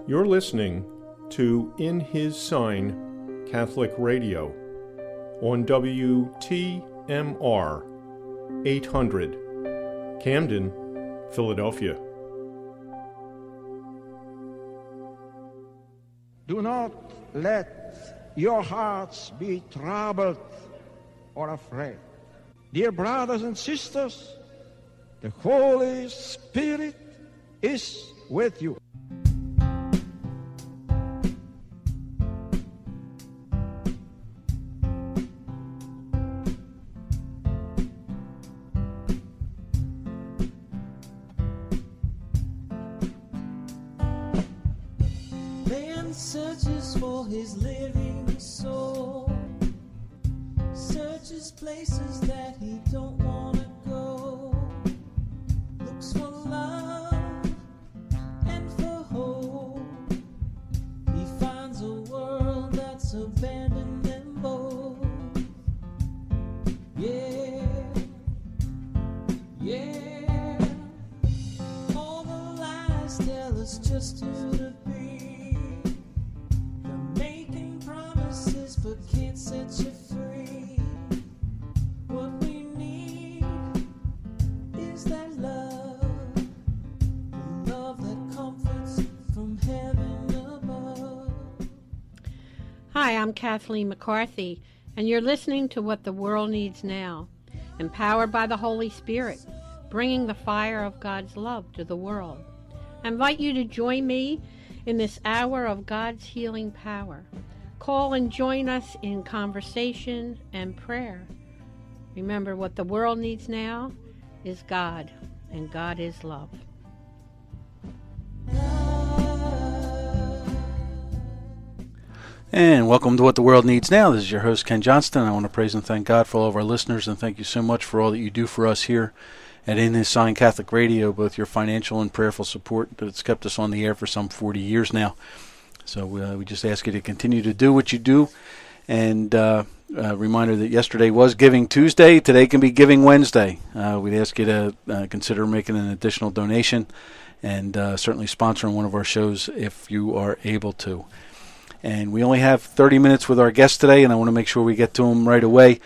You're listening to In His Sign Catholic Radio on WTMR 800, Camden, Philadelphia. Do not let your hearts be troubled or afraid. Dear brothers and sisters, the Holy Spirit is with you. Man searches for his living soul, searches places that he don't want to go, looks for love and for hope. He finds a world that's abandoned them both. Yeah, yeah. All the lies tell us just who to be. They're making promises but can't set you free. What we need is that love, the love that comforts from heaven above. Hi, I'm Kathleen McCarthy, and you're listening to What the World Needs Now, empowered by the Holy Spirit, bringing the fire of God's love to the world. I invite you to join me in this hour of God's healing power. Call and join us in conversation and prayer. Remember, what the world needs now is God, and God is love. And welcome to What the World Needs Now. This is your host, Ken Johnston. I want to praise and thank God for all of our listeners, and thank you so much for all that you do for us here at In His Sign Catholic Radio, both your financial and prayerful support that's kept us on the air for some 40 years now. So we just ask you to continue to do what you do. And a reminder that yesterday was Giving Tuesday. Today can be Giving Wednesday. We'd ask you to consider making an additional donation and certainly sponsoring one of our shows if you are able to. And we only have 30 minutes with our guest today, and I want to make sure we get to him right away.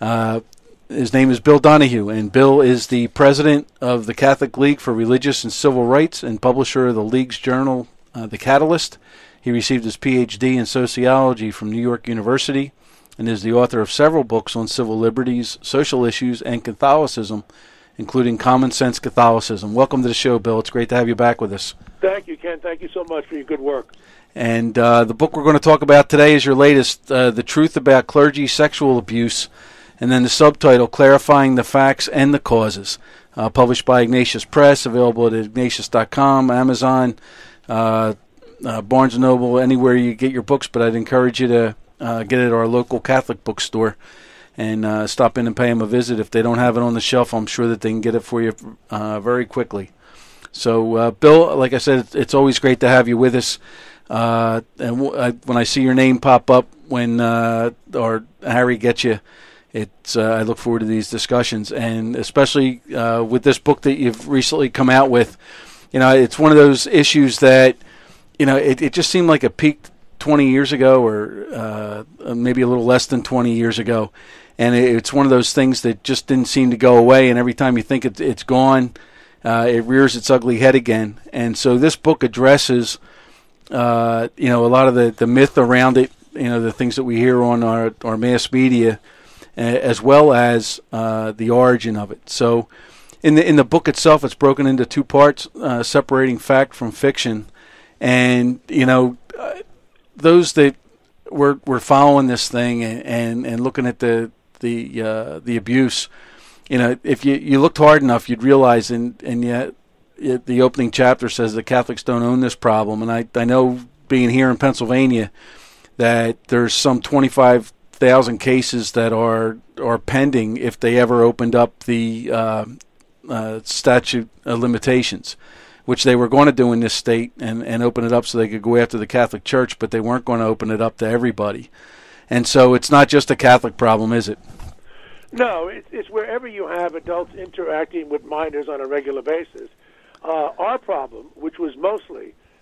His name is Bill Donahue, and Bill is the president of the Catholic League for Religious and Civil Rights and publisher of the League's journal, The Catalyst. He received his Ph.D. in sociology from New York University and is the author of several books on civil liberties, social issues, and Catholicism, including Common Sense Catholicism. Welcome to the show, Bill. It's great to have you back with us. Thank you, Ken. Thank you so much for your good work. And the book we're going to talk about today is your latest, The Truth About Clergy Sexual Abuse, and then the subtitle, Clarifying the Facts and the Causes, published by Ignatius Press, available at ignatius.com, Amazon, Barnes & Noble, anywhere you get your books, but I'd encourage you to get it at our local Catholic bookstore and stop in and pay them a visit. If they don't have it on the shelf, I'm sure that they can get it for you very quickly. So, Bill, like I said, it's always great to have you with us. And when I see your name pop up when or Harry gets you, it's I look forward to these discussions, and especially with this book that you've recently come out with. You know, it's one of those issues that, you know, it just seemed like it peaked 20 years ago, or maybe a little less than 20 years ago, and it's one of those things that just didn't seem to go away. And every time you think it's gone, it rears its ugly head again. And so this book addresses a lot of the myth around it, the things that we hear on our mass media, as well as the origin of it. So in the book itself, it's broken into two parts, separating fact from fiction. And, those that were following this thing and looking at the abuse, if you looked hard enough, you'd realize, and yet the opening chapter says that Catholics don't own this problem. And I know, being here in Pennsylvania, that there's some 25,000 cases that are pending if they ever opened up the statute of limitations, which they were going to do in this state and open it up so they could go after the Catholic Church, but they weren't going to open it up to everybody. And so it's not just a Catholic problem, is it? No, it's wherever you have adults interacting with minors on a regular basis. Our problem, which was mostly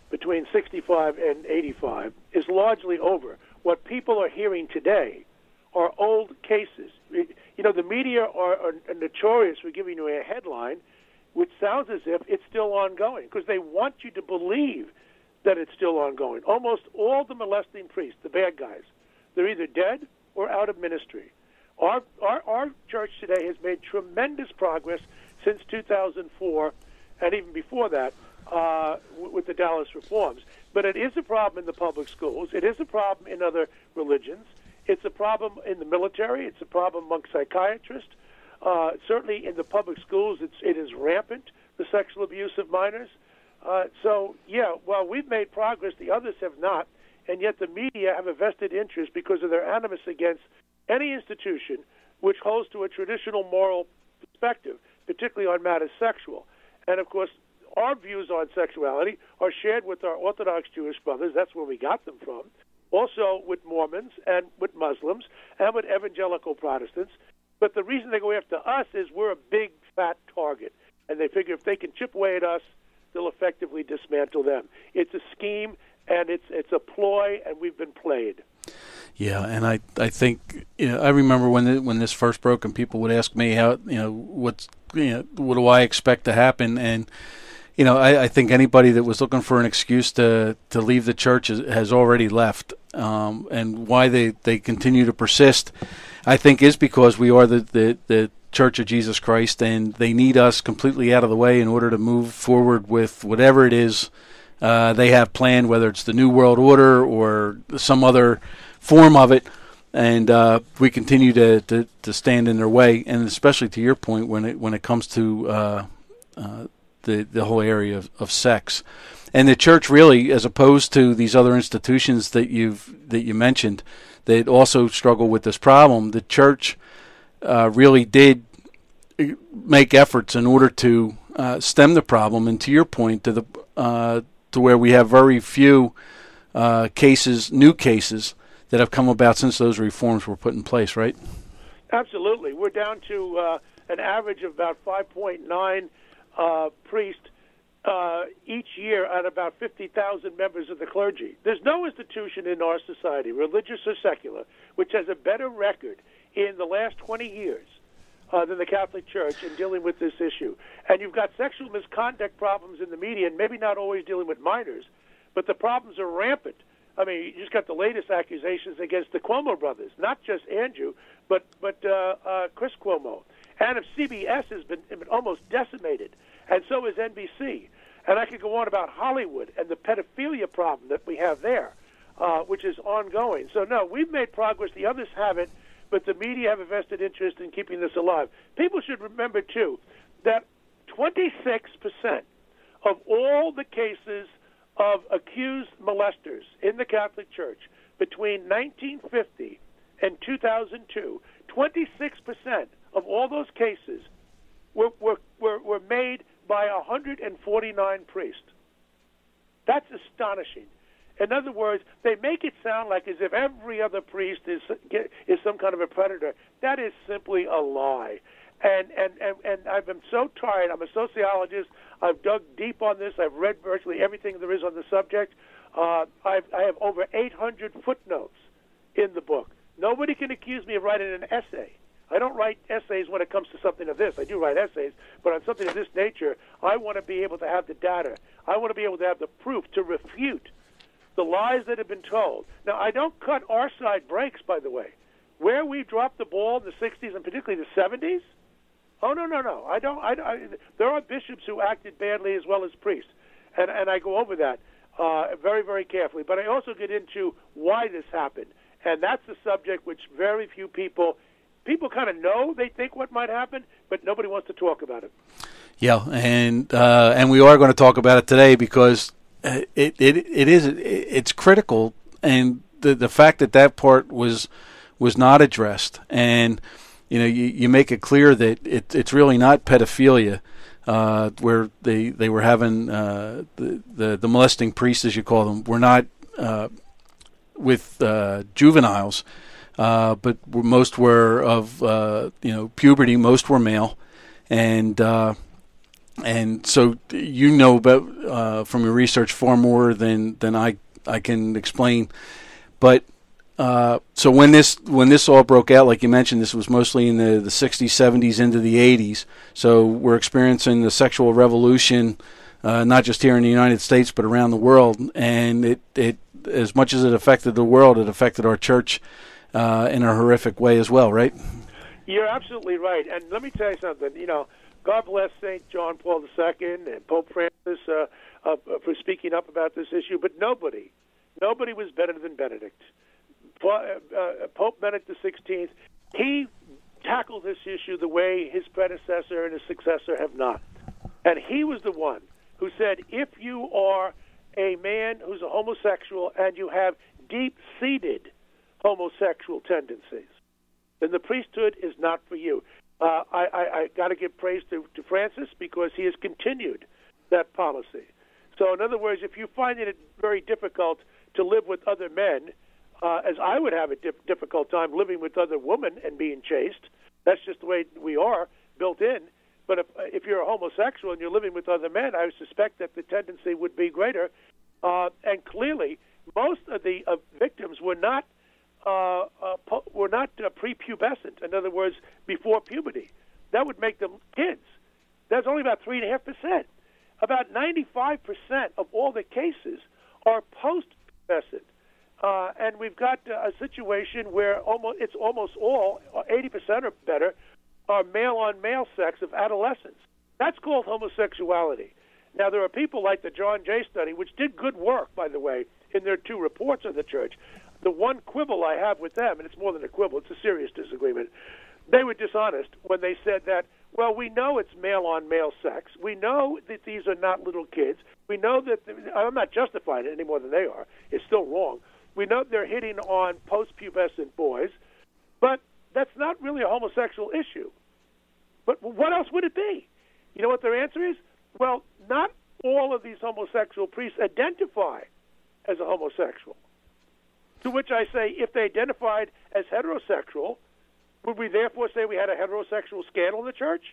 between 65 and 85 is largely over. What people are hearing today are old cases. You know, the media are notorious for giving you a headline which sounds as if it's still ongoing because they want you to believe that it's still ongoing. Almost all the molesting priests, the bad guys, they're either dead or out of ministry. Our church today has made tremendous progress since 2004 and even before that with the Dallas reforms. But it is a problem in the public schools. It is a problem in other religions. It's a problem in the military. It's a problem among psychiatrists. Certainly in the public schools, it is rampant, the sexual abuse of minors. So, yeah, while we've made progress, the others have not, and yet the media have a vested interest because of their animus against any institution which holds to a traditional moral perspective, particularly on matters sexual. And, of course, our views on sexuality are shared with our Orthodox Jewish brothers. That's where we got them from. Also with Mormons and with Muslims and with evangelical Protestants. But the reason they go after us is we're a big, fat target. And they figure if they can chip away at us, they'll effectively dismantle them. It's a scheme, and it's a ploy, and we've been played. Yeah, and I think, you know, I remember when this first broke and people would ask me how, you know, what do I expect to happen, and you know, I think anybody that was looking for an excuse to leave the church has already left, and why they continue to persist, I think, is because we are the Church of Jesus Christ, and they need us completely out of the way in order to move forward with whatever it is they have planned, whether it's the New World Order or some other form of it, and we continue to stand in their way, and especially to your point when it comes to the whole area of sex. And the church really, as opposed to these other institutions that you mentioned that also struggle with this problem, the church really did make efforts in order to stem the problem, and to your point, to where we have very few new cases that have come about since those reforms were put in place, right? Absolutely. We're down to an average of about 5.9 priests each year out of about 50,000 members of the clergy. There's no institution in our society, religious or secular, which has a better record in the last 20 years than the Catholic Church in dealing with this issue. And you've got sexual misconduct problems in the media, and maybe not always dealing with minors, but the problems are rampant. I mean, you just got the latest accusations against the Cuomo brothers, not just Andrew, but Chris Cuomo. And CBS has been almost decimated, and so is NBC. And I could go on about Hollywood and the pedophilia problem that we have there, which is ongoing. So, no, we've made progress. The others haven't, but the media have a vested interest in keeping this alive. People should remember, too, that 26% of all the cases of accused molesters in the Catholic Church between 1950 and 2002, 26% of all those cases were made by 149 priests. That's astonishing. In other words, they make it sound like as if every other priest is some kind of a predator. That is simply a lie. And I've been so tired. I'm a sociologist. I've dug deep on this. I've read virtually everything there is on the subject. I have over 800 footnotes in the book. Nobody can accuse me of writing an essay. I don't write essays when it comes to something of this. I do write essays, but on something of this nature, I want to be able to have the data. I want to be able to have the proof to refute the lies that have been told. Now, I don't cut our side breaks, by the way. Where we dropped the ball in the 60s and particularly the 70s, oh, no. I don't. There are bishops who acted badly as well as priests, and I go over that very, very carefully. But I also get into why this happened, and that's a subject which very few people kind of know. They think what might happen, but nobody wants to talk about it. Yeah, and we are going to talk about it today because it's critical, and the fact that part was not addressed, and you know, you make it clear that it's really not pedophilia, where they were having the molesting priests, as you call them, were not with juveniles, but most were of puberty. Most were male, and And so you know about from your research far more than I can explain. But so when this all broke out, like you mentioned, this was mostly in the 60s, 70s into the 80s. So we're experiencing the sexual revolution, not just here in the United States, but around the world. And it as much as it affected the world, it affected our church in a horrific way as well, right? You're absolutely right. And let me tell you something. God bless St. John Paul II and Pope Francis for speaking up about this issue. But nobody was better than Benedict. Pope Benedict XVI, he tackled this issue the way his predecessor and his successor have not. And he was the one who said, if you are a man who's a homosexual and you have deep-seated homosexual tendencies, then the priesthood is not for you. I got to give praise to Francis because he has continued that policy. So in other words, if you find it very difficult to live with other men, as I would have a difficult time living with other women and being chaste, that's just the way we are, built in. But if you're a homosexual and you're living with other men, I suspect that the tendency would be greater. And clearly, most of the victims were not prepubescent. In other words, before puberty. That would make them kids. That's only about 3.5%. About 95% of all the cases are post-pubescent. And we've got a situation where it's almost all, 80% or better, are male-on-male sex of adolescents. That's called homosexuality. Now, there are people like the John Jay study, which did good work, by the way, in their 2 reports of the church. The one quibble I have with them, and it's more than a quibble, it's a serious disagreement, they were dishonest when they said that, well, we know it's male-on-male sex. We know that these are not little kids. We know that, I'm not justifying it any more than they are. It's still wrong. We know they're hitting on post-pubescent boys, but that's not really a homosexual issue. But what else would it be? You know what their answer is? Well, not all of these homosexual priests identify as a homosexual. To which I say, if they identified as heterosexual, would we therefore say we had a heterosexual scandal in the church?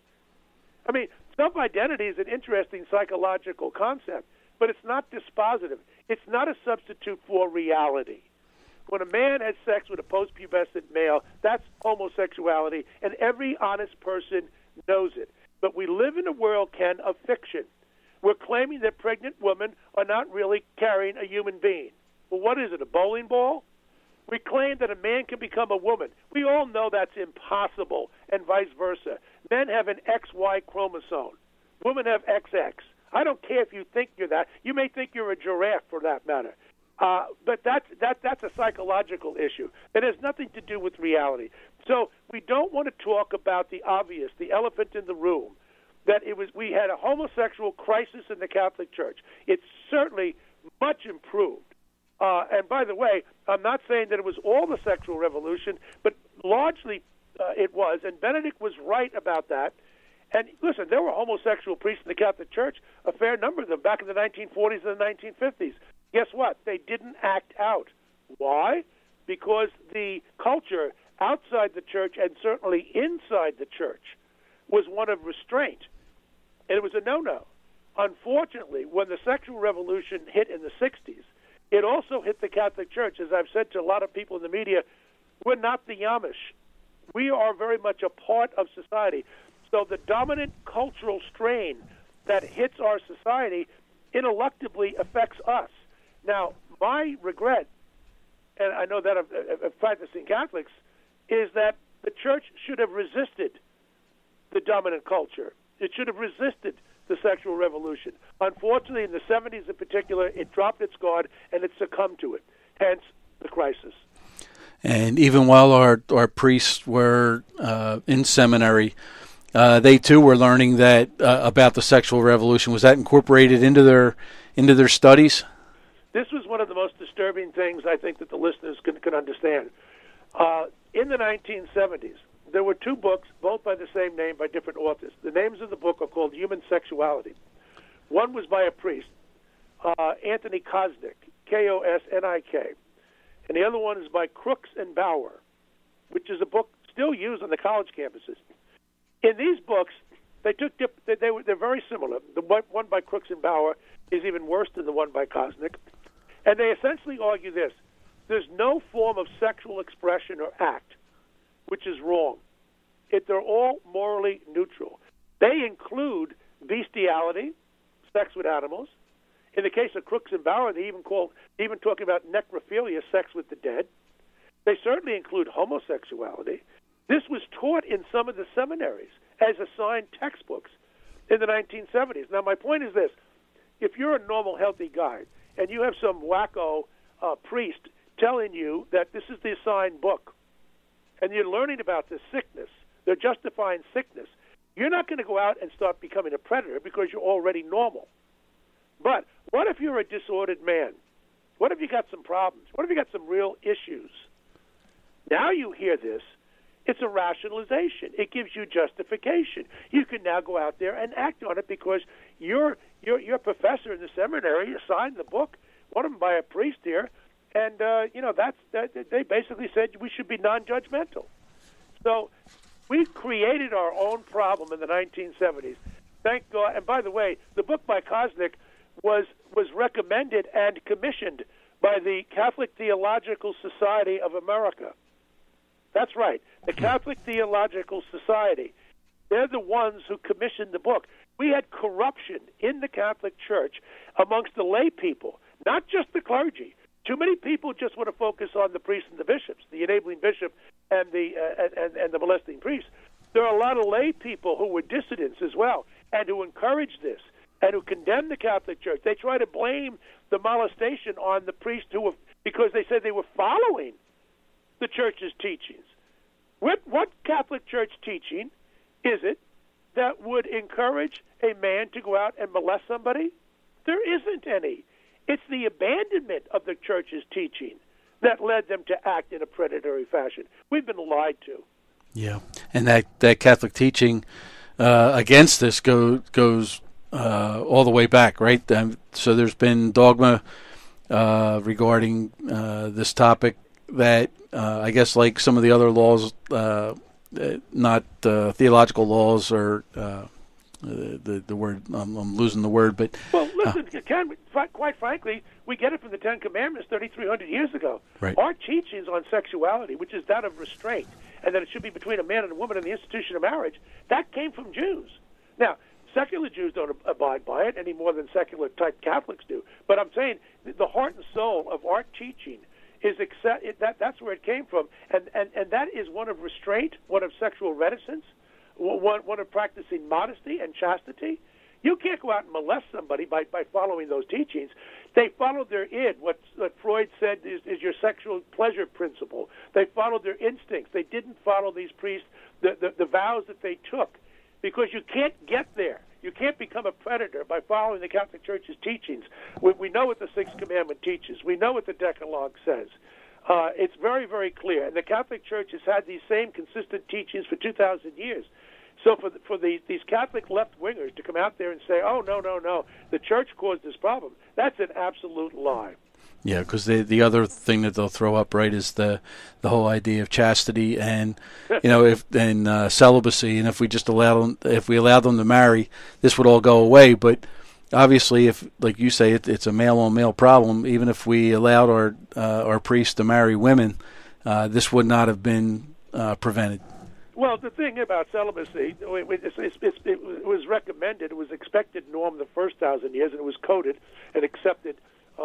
I mean, self-identity is an interesting psychological concept, but it's not dispositive. It's not a substitute for reality. When a man has sex with a post-pubescent male, that's homosexuality, and every honest person knows it. But we live in a world, Ken, of fiction. We're claiming that pregnant women are not really carrying a human being. Well, what is it, a bowling ball? We claim that a man can become a woman. We all know that's impossible, and vice versa. Men have an XY chromosome. Women have XX. I don't care if you think you're that. You may think you're a giraffe, for that matter. But that's a psychological issue. It has nothing to do with reality. So we don't want to talk about the obvious, the elephant in the room, that we had a homosexual crisis in the Catholic Church. It's certainly much improved. And by the way, I'm not saying that it was all the sexual revolution, but largely it was. And Benedict was right about that. And listen, there were homosexual priests in the Catholic Church, a fair number of them, back in the 1940s and the 1950s. Guess what? They didn't act out. Why? Because the culture outside the church and certainly inside the church was one of restraint. And it was a no-no. Unfortunately, when the sexual revolution hit in the 60s, it also hit the Catholic Church. As I've said to a lot of people in the media, we're not the Amish. We are very much a part of society. So the dominant cultural strain that hits our society ineluctably affects us. Now, my regret, and I know that of practicing Catholics, is that the church should have resisted the dominant culture. It should have resisted the sexual revolution. Unfortunately, in the 70s in particular, it dropped its guard and it succumbed to it, hence the crisis. And even while our priests were in seminary, they too were learning that about the sexual revolution. Was that incorporated into their studies? This was one of the most disturbing things I think that the listeners can understand. In the 1970s, there were 2 books, both by the same name, by different authors. The names of the book are called Human Sexuality. One was by a priest, Anthony Kosnik, Kosnik, and the other one is by Crooks and Bauer, which is a book still used on the college campuses. In these books, They're very similar. The one by Crooks and Bauer is even worse than the one by Kosnick. And they essentially argue this: there's no form of sexual expression or act which is wrong. They're all morally neutral. They include bestiality, sex with animals. In the case of Crooks and Bauer, they even talking about necrophilia, sex with the dead. They certainly include homosexuality. This was taught in some of the seminaries as assigned textbooks in the 1970s. Now, my point is this. If you're a normal, healthy guy, and you have some wacko priest telling you that this is the assigned book, and you're learning about this sickness, they're justifying sickness, you're not going to go out and start becoming a predator because you're already normal. But what if you're a disordered man? What if you got some problems? What if you got some real issues? Now you hear this. It's a rationalization. It gives you justification. You can now go out there and act on it because your professor in the seminary assigned the book, one of them by a priest here, and they basically said we should be non-judgmental. So we created our own problem in the 1970s. Thank God. And by the way, the book by Kosnick was recommended and commissioned by the Catholic Theological Society of America. That's right, the Catholic Theological Society. They're the ones who commissioned the book. We had corruption in the Catholic Church amongst the lay people, not just the clergy. Too many people just want to focus on the priests and the bishops, the enabling bishop and the molesting priest. There are a lot of lay people who were dissidents as well and who encouraged this and who condemned the Catholic Church. They try to blame the molestation on the priests because they said they were following the Church's teachings. What Catholic Church teaching is it that would encourage a man to go out and molest somebody? There isn't any. It's the abandonment of the Church's teaching that led them to act in a predatory fashion. We've been lied to. Yeah, and that Catholic teaching against this goes all the way back, right? So there's been dogma regarding this topic that I guess, like some of the other laws, not theological laws, or the word, I'm losing the word, but... Well, listen, quite frankly, we get it from the Ten Commandments 3,300 years ago. Right. Our teachings on sexuality, which is that of restraint, and that it should be between a man and a woman in the institution of marriage, that came from Jews. Now, secular Jews don't abide by it any more than secular-type Catholics do. But I'm saying the heart and soul of our teaching is that's where it came from, and that is one of restraint, one of sexual reticence, one of practicing modesty and chastity. You can't go out and molest somebody by following those teachings. They followed their id, what Freud said is your sexual pleasure principle. They followed their instincts. They didn't follow these priests, the vows that they took, because you can't get there. You can't become a predator by following the Catholic Church's teachings. We know what the Sixth Commandment teaches. We know what the Decalogue says. It's very, very clear. And the Catholic Church has had these same consistent teachings for 2,000 years. So for these Catholic left-wingers to come out there and say, oh, no, the Church caused this problem, that's an absolute lie. Yeah, because the other thing that they'll throw up, right, is the whole idea of chastity and celibacy, and if we allow them to marry, this would all go away. But obviously, if, like you say, it's a male-on-male problem, even if we allowed our priests to marry women, this would not have been prevented. Well, the thing about celibacy, it was recommended, it was expected norm the first 1,000 years, and it was coded and accepted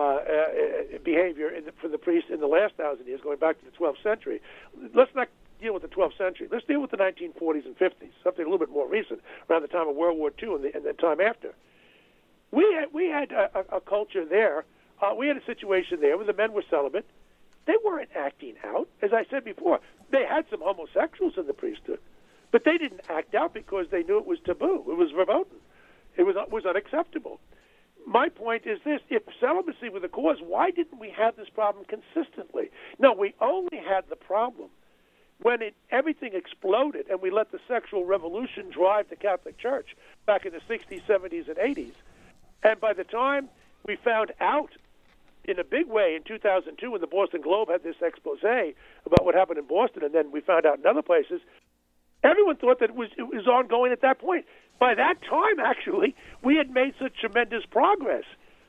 behavior for the priests in the last 1,000 years, going back to the 12th century. Let's not deal with the 12th century. Let's deal with the 1940s and 50s, something a little bit more recent, around the time of World War II and the time after. We had a culture there. We had a situation there where the men were celibate. They weren't acting out. As I said before, they had some homosexuals in the priesthood, but they didn't act out because they knew it was taboo. It was verboten. It was unacceptable. My point is this: if celibacy were the cause, why didn't we have this problem consistently? No, we only had the problem when everything exploded and we let the sexual revolution drive the Catholic Church back in the 60s, 70s, and 80s. And by the time we found out in a big way in 2002 when the Boston Globe had this expose about what happened in Boston, and then we found out in other places, everyone thought that it was ongoing at that point. By that time, actually, we had made such tremendous progress.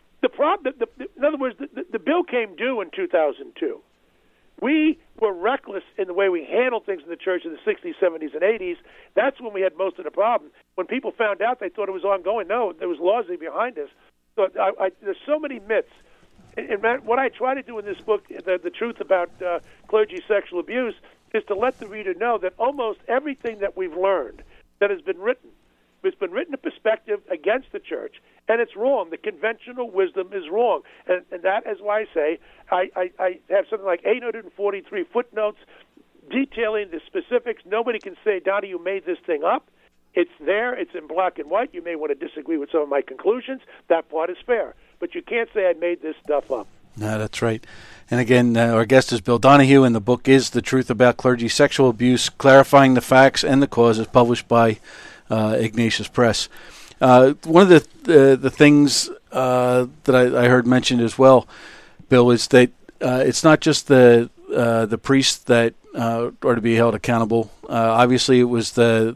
In other words, the bill came due in 2002. We were reckless in the way we handled things in the church in the 60s, 70s, and 80s. That's when we had most of the problem. When people found out, they thought it was ongoing. No, there was largely behind us. So there's so many myths. And what I try to do in this book, the truth about clergy sexual abuse, is to let the reader know that almost everything that we've learned that has been written, it's been written in perspective against the church, and it's wrong. The conventional wisdom is wrong. And that is why I say I have something like 843 footnotes detailing the specifics. Nobody can say, Donnie, you made this thing up. It's there. It's in black and white. You may want to disagree with some of my conclusions. That part is fair. But you can't say I made this stuff up. No, that's right. And again, our guest is Bill Donahue, and the book is The Truth About Clergy Sexual Abuse, Clarifying the Facts and the Causes, published by Ignatius Press. One of the things that I heard mentioned as well, Bill, is that it's not just the priests that are to be held accountable. Obviously, it was the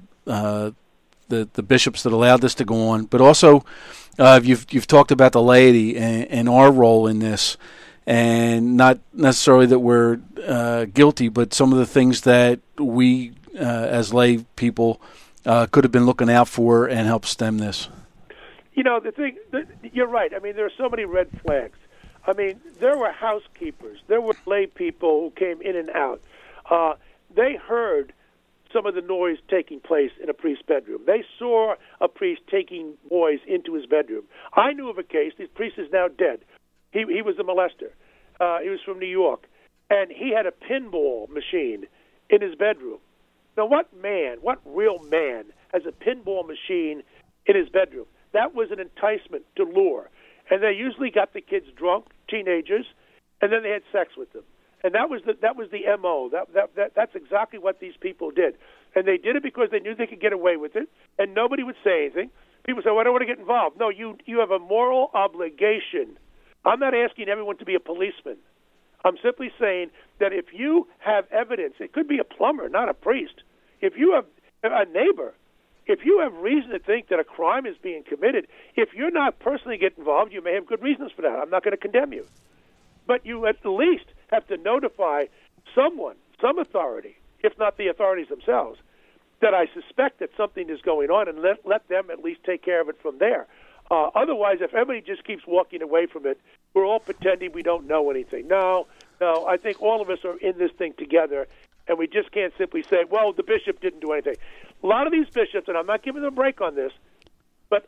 bishops that allowed this to go on, but also you've talked about the laity and our role in this, and not necessarily that we're guilty, but some of the things that we as lay people could have been looking out for and help stem this. You know, you're right. I mean, there are so many red flags. I mean, there were housekeepers. There were lay people who came in and out. They heard some of the noise taking place in a priest's bedroom. They saw a priest taking boys into his bedroom. I knew of a case. This priest is now dead. He was a molester. He was from New York. And he had a pinball machine in his bedroom. Now, what real man has a pinball machine in his bedroom? That was an enticement to lure. And they usually got the kids drunk, teenagers, and then they had sex with them. And that was the MO. That's exactly what these people did. And they did it because they knew they could get away with it, and nobody would say anything. People say, well, I don't want to get involved. No, you have a moral obligation. I'm not asking everyone to be a policeman. I'm simply saying that if you have evidence, it could be a plumber, not a priest. If you have a neighbor, if you have reason to think that a crime is being committed, if you're not personally getting involved, you may have good reasons for that. I'm not going to condemn you. But you at least have to notify someone, some authority, if not the authorities themselves, that I suspect that something is going on, and let them at least take care of it from there. Otherwise, if everybody just keeps walking away from it, we're all pretending we don't know anything. No, I think all of us are in this thing together, and we just can't simply say, well, the bishop didn't do anything. A lot of these bishops, and I'm not giving them a break on this, but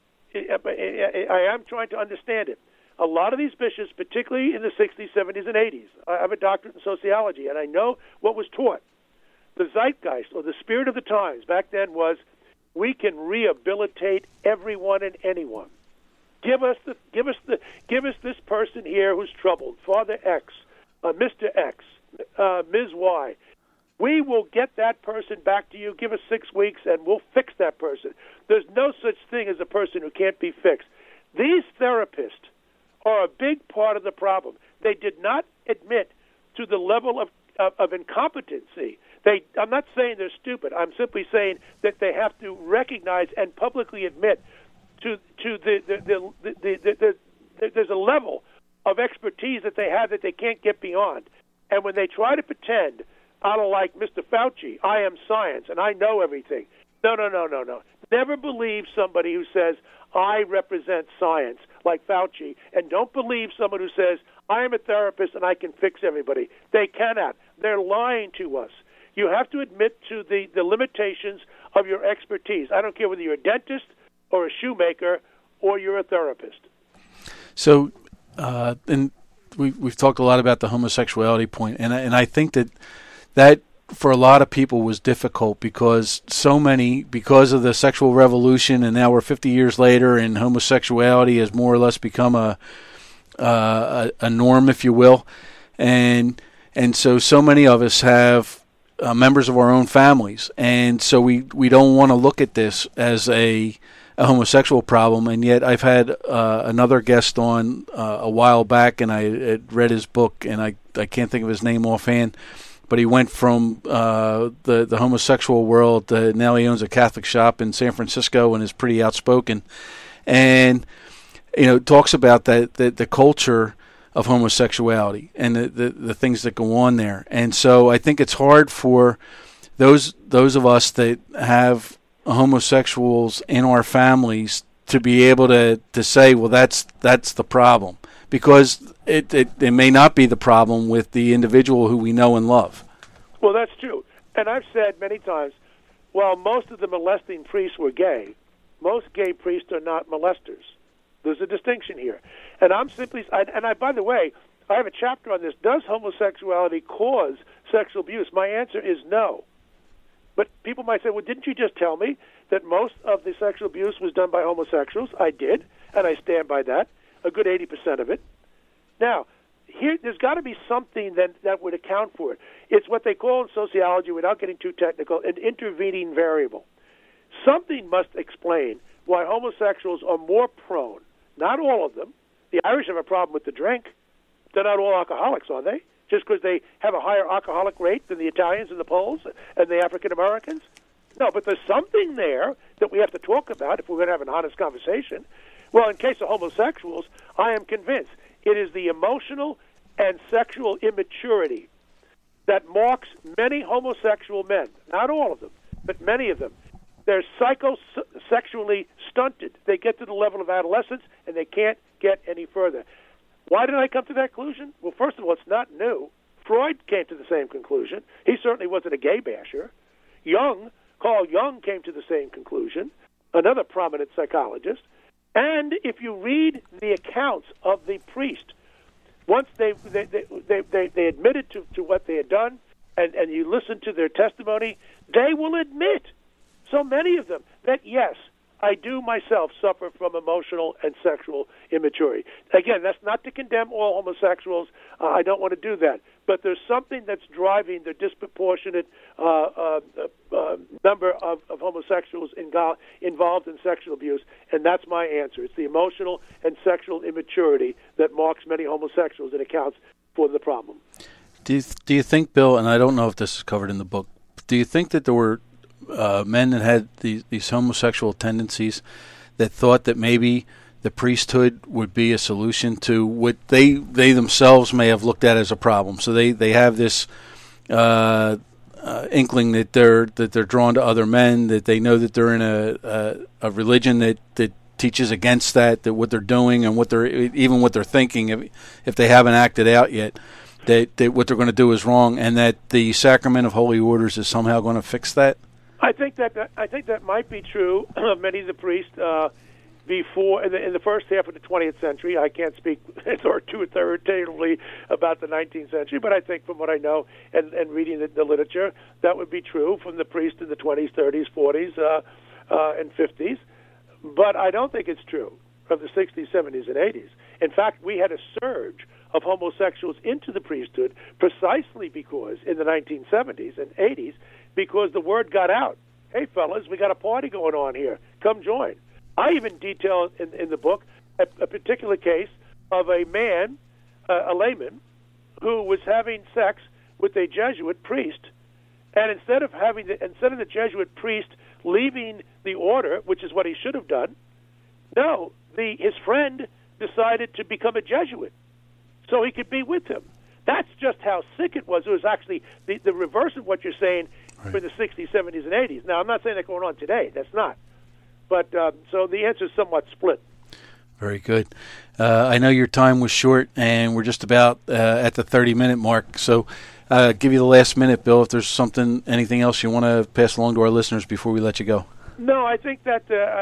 I am trying to understand it. A lot of these bishops, particularly in the 60s, 70s, and 80s, I have a doctorate in sociology, and I know what was taught. The zeitgeist, or the spirit of the times back then, was we can rehabilitate everyone and anyone. Give us this person here who's troubled, Father X, Mr. X, Ms. Y. We will get that person back to you. Give us 6 weeks, and we'll fix that person. There's no such thing as a person who can't be fixed. These therapists are a big part of the problem. They did not admit to the level of incompetency. I'm not saying they're stupid. I'm simply saying that they have to recognize and publicly admit to there's a level of expertise that they have that they can't get beyond. And when they try to pretend, out of like Mr. Fauci, I am science and I know everything. No. Never believe somebody who says, I represent science, like Fauci, and don't believe someone who says, I am a therapist and I can fix everybody. They cannot. They're lying to us. You have to admit to the limitations of your expertise. I don't care whether you're a dentist or a shoemaker or you're a therapist. So, and we've talked a lot about the homosexuality point, and I think that for a lot of people was difficult because because of the sexual revolution, and now we're 50 years later, and homosexuality has more or less become a norm, if you will, and so many of us have members of our own families, and so we don't want to look at this as a homosexual problem. And yet I've had another guest on a while back, and I had read his book, and I can't think of his name offhand, but he went from the homosexual world. Now he owns a Catholic shop in San Francisco and is pretty outspoken, and talks about the culture of homosexuality and the things that go on there. And so I think it's hard for those of us that have homosexuals in our families to be able to say, well, that's the problem, because it may not be the problem with the individual who we know and love. Well, that's true. And I've said many times, while most of the molesting priests were gay, most gay priests are not molesters. There's a distinction here. And I'm simply, by the way, I have a chapter on this. Does homosexuality cause sexual abuse? My answer is no. But people might say, well, didn't you just tell me that most of the sexual abuse was done by homosexuals? I did, and I stand by that, a good 80% of it. Now, here, there's got to be something that would account for it. It's what they call in sociology, without getting too technical, an intervening variable. Something must explain why homosexuals are more prone, not all of them. The Irish have a problem with the drink. They're not all alcoholics, are they? Just because they have a higher alcoholic rate than the Italians and the Poles and the African Americans? No, but there's something there that we have to talk about if we're going to have an honest conversation. Well, in case of homosexuals, I am convinced it is the emotional and sexual immaturity that marks many homosexual men, not all of them, but many of them. They're psychosexually stunted. They get to the level of adolescence, and they can't get any further. Why did I come to that conclusion? Well, first of all, it's not new. Freud came to the same conclusion. He certainly wasn't a gay basher. Carl Jung came to the same conclusion, another prominent psychologist. And if you read the accounts of the priest, once they admitted to what they had done, and you listen to their testimony, they will admit, so many of them, that yes, I do myself suffer from emotional and sexual immaturity. Again, that's not to condemn all homosexuals. I don't want to do that. But there's something that's driving the disproportionate number of homosexuals involved in sexual abuse, and that's my answer. It's the emotional and sexual immaturity that marks many homosexuals and accounts for the problem. Do you think, Bill, and I don't know if this is covered in the book, do you think that there were men that had these homosexual tendencies that thought that maybe the priesthood would be a solution to what they themselves may have looked at as a problem? So they have this inkling that they're drawn to other men, that they know that they're in a religion that teaches against that what they're doing and what they're thinking, if they haven't acted out yet, that what they're going to do is wrong, and that the sacrament of holy orders is somehow going to fix that. I think that might be true of many of the priests before in the first half of the 20th century. I can't speak authoritatively about the 19th century, but I think from what I know and reading the literature, that would be true from the priests in the 20s, 30s, 40s, and 50s. But I don't think it's true of the 60s, 70s, and 80s. In fact, we had a surge of homosexuals into the priesthood precisely because in the 1970s and 80s, because the word got out. Hey, fellas, we got a party going on here. Come join. I even detail in the book a particular case of a man, a layman, who was having sex with a Jesuit priest, and instead of the Jesuit priest leaving the order, which is what he should have done, no, his friend decided to become a Jesuit so he could be with him. That's just how sick it was. It was actually the reverse of what you're saying for the 60s, 70s, and 80s. Now, I'm not saying that's going on today. That's not. But so the answer is somewhat split. Very good. I know your time was short, and we're just about at the 30-minute mark. So give you the last minute, Bill, if there's anything else you want to pass along to our listeners before we let you go. No, I think that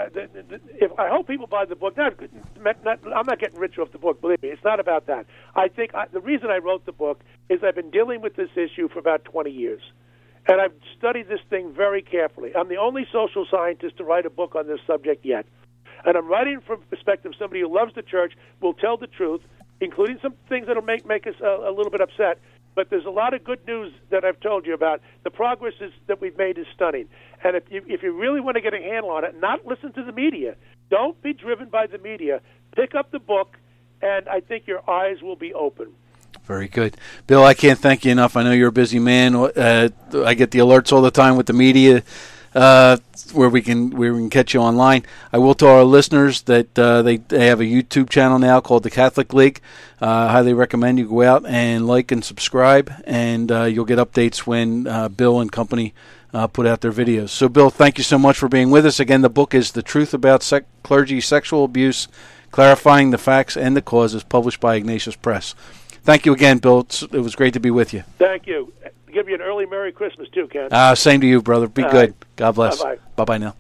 I hope people buy the book. I'm not getting rich off the book, believe me. It's not about that. I think the reason I wrote the book is I've been dealing with this issue for about 20 years. And I've studied this thing very carefully. I'm the only social scientist to write a book on this subject yet. And I'm writing from the perspective of somebody who loves the church, will tell the truth, including some things that will make us a little bit upset. But there's a lot of good news that I've told you about. The progress that we've made is stunning. And if you really want to get a handle on it, not listen to the media. Don't be driven by the media. Pick up the book, and I think your eyes will be open. Very good. Bill, I can't thank you enough. I know you're a busy man. I get the alerts all the time with the media where we can catch you online. I will tell our listeners that they have a YouTube channel now called the Catholic League. Highly recommend you go out and like and subscribe, and you'll get updates when Bill and company put out their videos. So, Bill, thank you so much for being with us. Again, the book is The Truth About Clergy Sexual Abuse, Clarifying the Facts and the Causes, published by Ignatius Press. Thank you again, Bill. It was great to be with you. Thank you. Give you an early Merry Christmas, too, Ken. Same to you, brother. Be good. God bless. Bye-bye. Bye-bye now.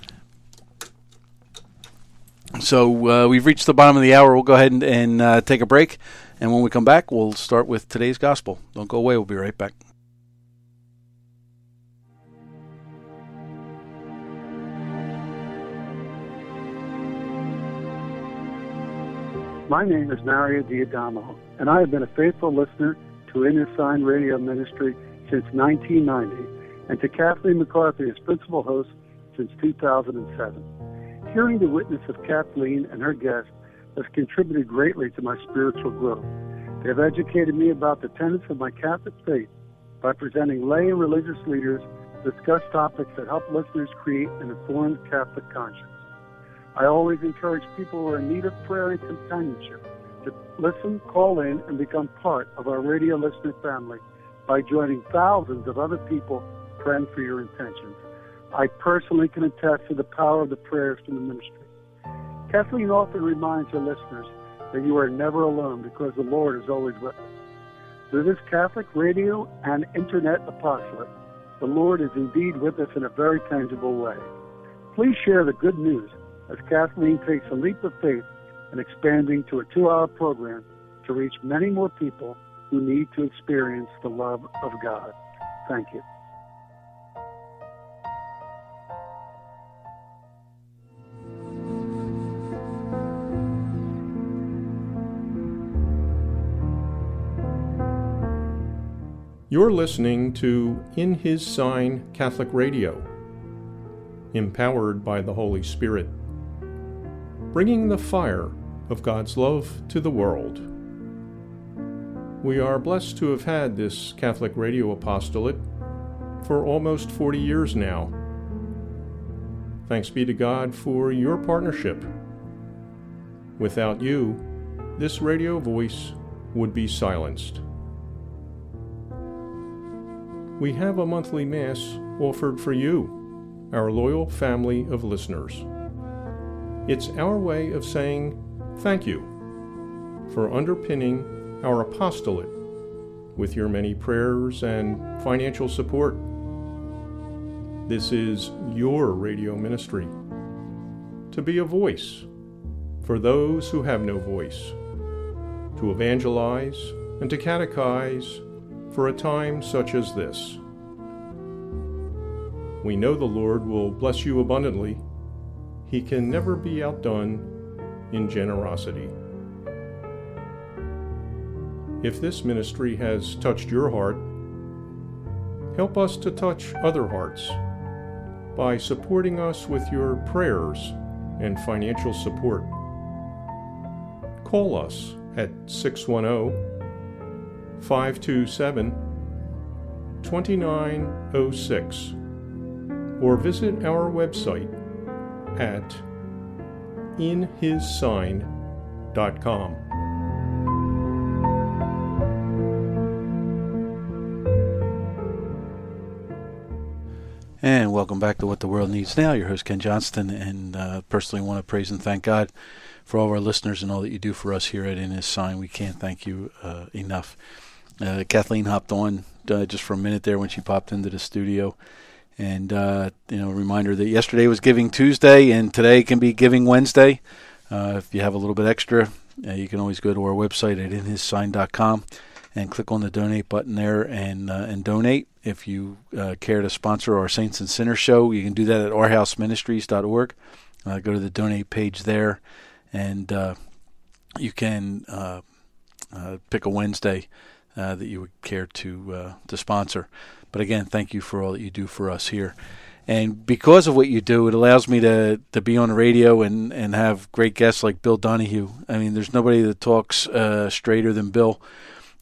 So we've reached the bottom of the hour. We'll go ahead and take a break. And when we come back, we'll start with today's gospel. Don't go away. We'll be right back. My name is Mario Diadamo, and I have been a faithful listener to In His Sign Radio Ministry since 1990, and to Kathleen McCarthy as principal host since 2007. Hearing the witness of Kathleen and her guests has contributed greatly to my spiritual growth. They have educated me about the tenets of my Catholic faith by presenting lay and religious leaders to discuss topics that help listeners create an informed Catholic conscience. I always encourage people who are in need of prayer and companionship to listen, call in, and become part of our radio listener family by joining thousands of other people praying for your intentions. I personally can attest to the power of the prayers from the ministry. Kathleen often reminds her listeners that you are never alone because the Lord is always with us. Through this Catholic radio and internet apostolate, the Lord is indeed with us in a very tangible way. Please share the good news as Kathleen takes a leap of faith in expanding to a 2-hour program to reach many more people who need to experience the love of God. Thank you. You're listening to In His Sign Catholic Radio, empowered by the Holy Spirit, bringing the fire of God's love to the world. We are blessed to have had this Catholic radio apostolate for almost 40 years now. Thanks be to God for your partnership. Without you, this radio voice would be silenced. We have a monthly Mass offered for you, our loyal family of listeners. It's our way of saying thank you for underpinning our apostolate with your many prayers and financial support. This is your radio ministry, to be a voice for those who have no voice, to evangelize and to catechize for a time such as this. We know the Lord will bless you abundantly. He can never be outdone in generosity. If this ministry has touched your heart, help us to touch other hearts by supporting us with your prayers and financial support. Call us at 610-527-2906 or visit our website at inhissign.com. And welcome back to What the World Needs Now. Your host, Ken Johnston, and personally want to praise and thank God for all of our listeners and all that you do for us here at In His Sign. We can't thank you enough. Kathleen hopped on just for a minute there when she popped into the studio. And, reminder that yesterday was Giving Tuesday and today can be Giving Wednesday. If you have a little bit extra, you can always go to our website at inhissign.com and click on the donate button there and donate. If you care to sponsor our Saints and Sinners show, you can do that at ourhouseministries.org. Go to the donate page there, and you can pick a Wednesday that you would care to sponsor. But again, thank you for all that you do for us here. And because of what you do, it allows me to be on the radio and have great guests like Bill Donahue. I mean, there's nobody that talks straighter than Bill.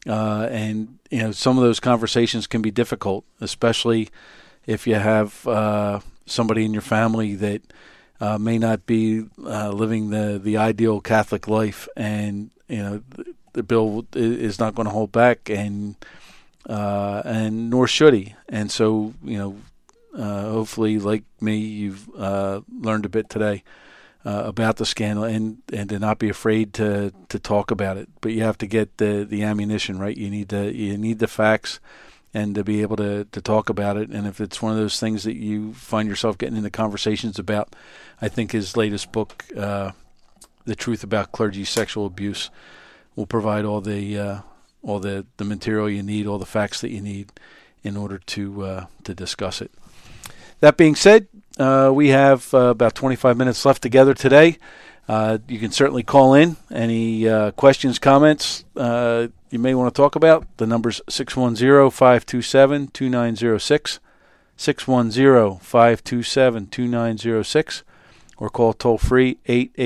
And some of those conversations can be difficult, especially if you have somebody in your family that may not be living the ideal Catholic life, and the bill is not going to hold back, and nor should he. And so hopefully, like me, you've learned a bit today about the scandal, and to not be afraid to talk about it. But you have to get the ammunition, right? You need the facts, and to be able to talk about it. And if it's one of those things that you find yourself getting into conversations about, I think his latest book, The Truth About Clergy Sexual Abuse, will provide all the material you need, all the facts that you need in order to discuss it. That being said, we have about 25 minutes left together today. You can certainly call in any questions, comments you may want to talk about. The number's 610-527-2906, 610-527-2906, or call toll-free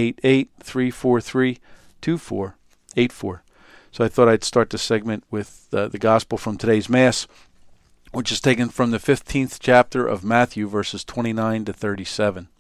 888-343-2484. So I thought I'd start the segment with the gospel from today's Mass, which is taken from the 15th chapter of Matthew, verses 29 to 37.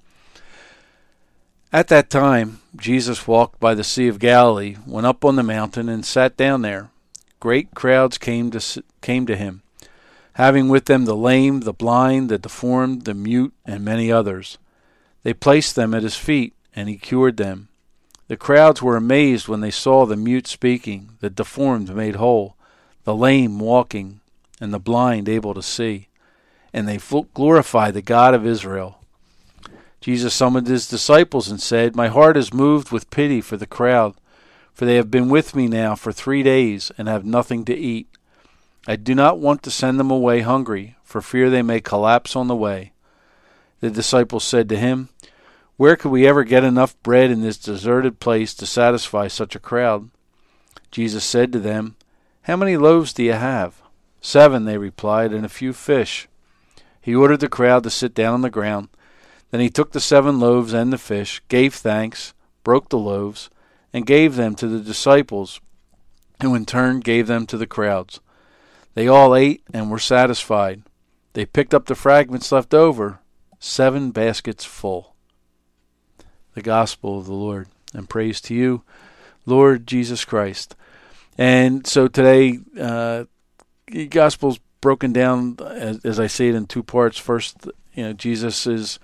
At that time, Jesus walked by the Sea of Galilee, went up on the mountain, and sat down there. Great crowds came to him, having with them the lame, the blind, the deformed, the mute, and many others. They placed them at his feet, and he cured them. The crowds were amazed when they saw the mute speaking, the deformed made whole, the lame walking, and the blind able to see. And they glorified the God of Israel. Jesus summoned his disciples and said, "My heart is moved with pity for the crowd, for they have been with me now for 3 days and have nothing to eat. I do not want to send them away hungry, for fear they may collapse on the way." The disciples said to him, "Where could we ever get enough bread in this deserted place to satisfy such a crowd?" Jesus said to them, "How many loaves do you have?" 7, they replied, "and a few fish." He ordered the crowd to sit down on the ground. Then he took the 7 loaves and the fish, gave thanks, broke the loaves, and gave them to the disciples, who in turn gave them to the crowds. They all ate and were satisfied. They picked up the fragments left over, 7 baskets full. The Gospel of the Lord, and praise to you, Lord Jesus Christ. And so today, the Gospel's broken down, as I say it, in 2 parts. First, Jesus is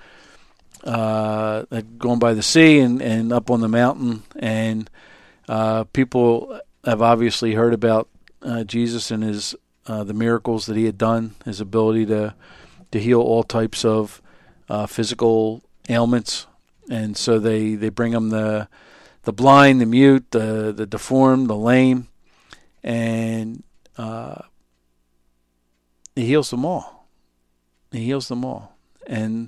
going by the sea and up on the mountain, and people have obviously heard about Jesus and his the miracles that he had done, his ability to heal all types of physical ailments, and so they bring him the blind, the mute, the deformed, the lame, and he heals them all. He heals them all, and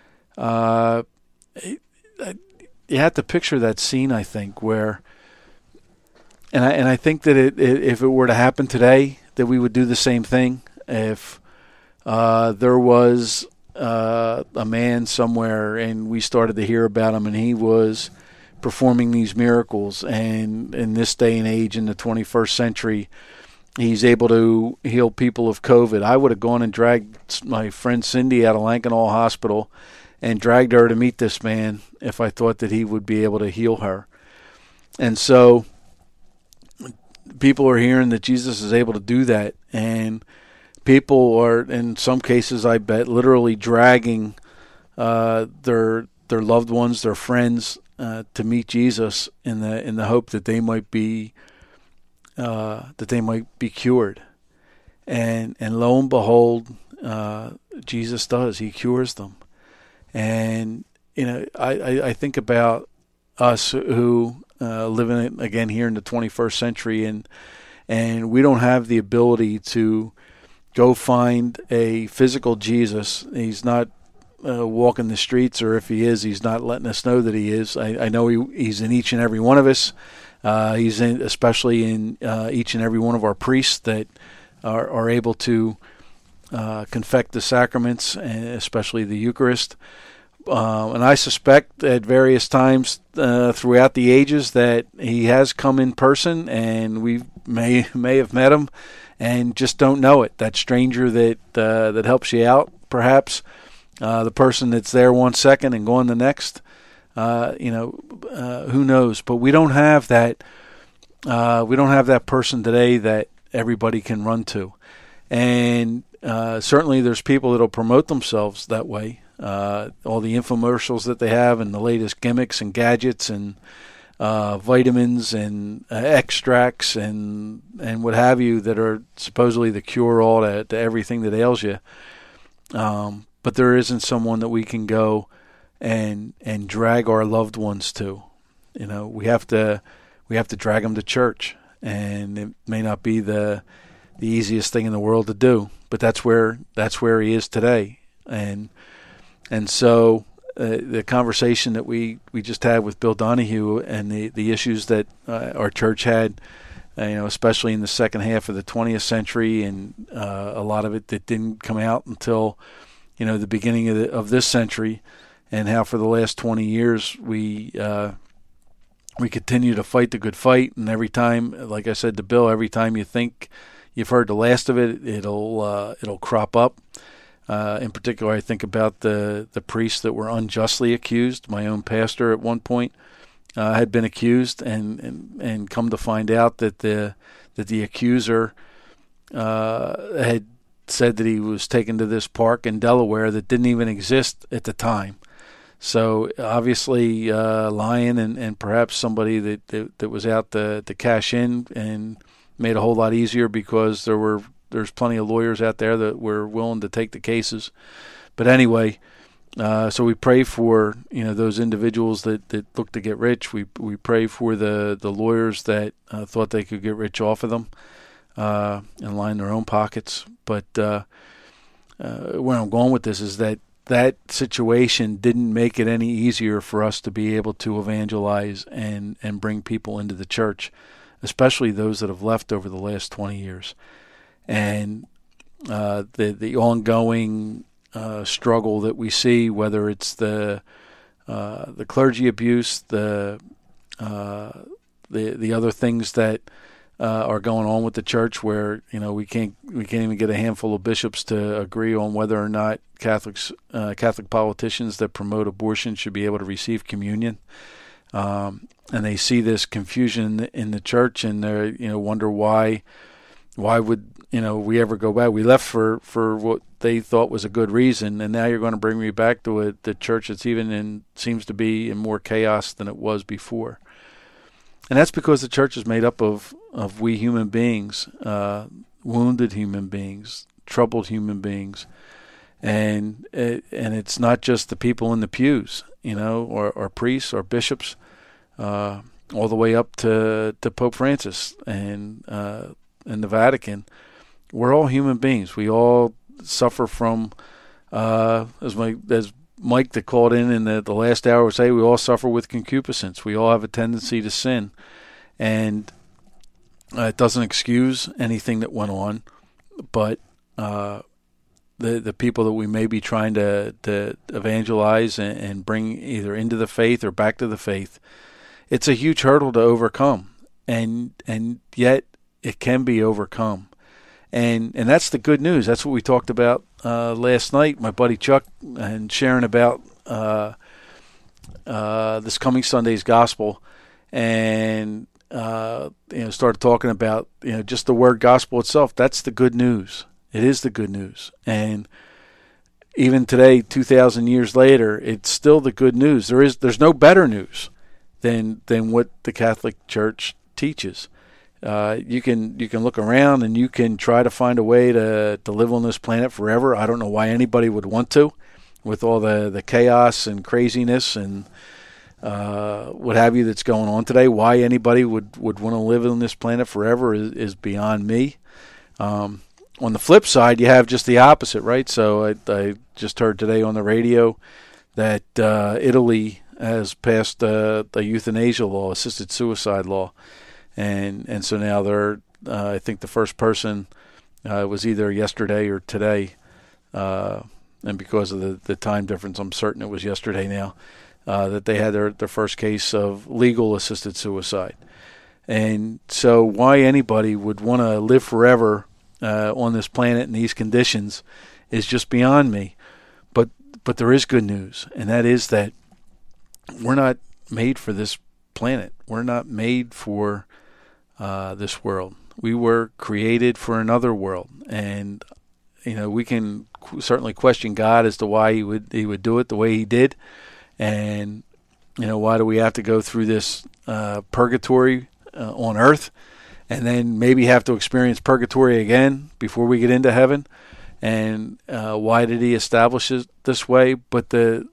you have to picture that scene, I think, where, and I think that if it were to happen today, that we would do the same thing. If there was a man somewhere and we started to hear about him and he was performing these miracles, and in this day and age, in the 21st century, he's able to heal people of COVID, I would have gone and dragged my friend Cindy out of Lankenau Hospital and dragged her to meet this man if I thought that he would be able to heal her. And so people are hearing that Jesus is able to do that, and people are, in some cases, I bet, literally dragging their loved ones, their friends, to meet Jesus in the hope that they might be cured. And lo and behold, Jesus does. He cures them. And I think about us who live in it again here in the 21st century, and we don't have the ability to go find a physical Jesus. He's not walking the streets, or if he is, he's not letting us know that he is. I know he's in each and every one of us. He's especially in each and every one of our priests that are able to confect the sacraments, especially the Eucharist. And I suspect at various times throughout the ages that he has come in person, and we may have met him and just don't know it. That stranger that helps you out, perhaps, the person that's there 1 second and gone the next. Who knows? But we don't have that. We don't have that person today that everybody can run to, and certainly there's people that'll promote themselves that way. All the infomercials that they have and the latest gimmicks and gadgets and vitamins and extracts and what have you that are supposedly the cure-all to everything that ails you. But there isn't someone that we can go and drag our loved ones to. We have to drag them to church, and it may not be the easiest thing in the world to do, but that's where he is today. And so the conversation that we just had with Bill Donahue and the issues that our church had, especially in the second half of the 20th century, and a lot of it that didn't come out until the beginning of this century, and how for the last 20 years we continue to fight the good fight. And every time, like I said to Bill, every time you think you've heard the last of it, it'll crop up. In particular, I think about the priests that were unjustly accused. My own pastor at one point had been accused, and come to find out that the accuser had said that he was taken to this park in Delaware that didn't even exist at the time. So obviously lying, and perhaps somebody that was out to cash in, and made a whole lot easier because there's plenty of lawyers out there that were willing to take the cases. But anyway, so we pray for those individuals that look to get rich. We pray for the lawyers that thought they could get rich off of them and line their own pockets. But where I'm going with this is that situation didn't make it any easier for us to be able to evangelize and bring people into the church, especially those that have left over the last 20 years. And the ongoing struggle that we see, whether it's the clergy abuse, the other things that are going on with the church, where we can't even get a handful of bishops to agree on whether or not Catholic politicians that promote abortion should be able to receive communion. And they see this confusion in the church, and they wonder why would we ever go back? We left for what they thought was a good reason, and now you're going to bring me back to the church that's seems to be in more chaos than it was before. And that's because the church is made up of we human beings, wounded human beings, troubled human beings, and it's not just the people in the pews, or priests or bishops, all the way up to Pope Francis and the Vatican. We're all human beings. We all suffer from, as Mike that called in the last hour would say, we all suffer with concupiscence. We all have a tendency to sin, and it doesn't excuse anything that went on, but the people that we may be trying to evangelize and bring either into the faith or back to the faith, it's a huge hurdle to overcome, and yet it can be overcome. And that's the good news. That's what we talked about last night, my buddy Chuck, and sharing about this coming Sunday's gospel, and started talking about just the word gospel itself. That's the good news. It is the good news. And even today, 2,000 years later, it's still the good news. There's no better news than what the Catholic Church teaches. You can look around and you can try to find a way to live on this planet forever. I don't know why anybody would want to, with all the chaos and craziness and what have you that's going on today. Why anybody would want to live on this planet forever is beyond me. On the flip side, you have just the opposite, right? So I just heard today on the radio that Italy has passed a euthanasia law, assisted suicide law. And so now they're, I think the first person was either yesterday or today and because of the time difference, I'm certain it was yesterday now, that they had their first case of legal assisted suicide. And so why anybody would want to live forever on this planet in these conditions is just beyond me. But there is good news, and that is that we're not made for this planet. We're not made for this world. We were created for another world, and we can certainly question God as to why he would do it the way he did, and why do we have to go through this purgatory on earth, and then maybe have to experience purgatory again before we get into heaven? And why did he establish it this way? But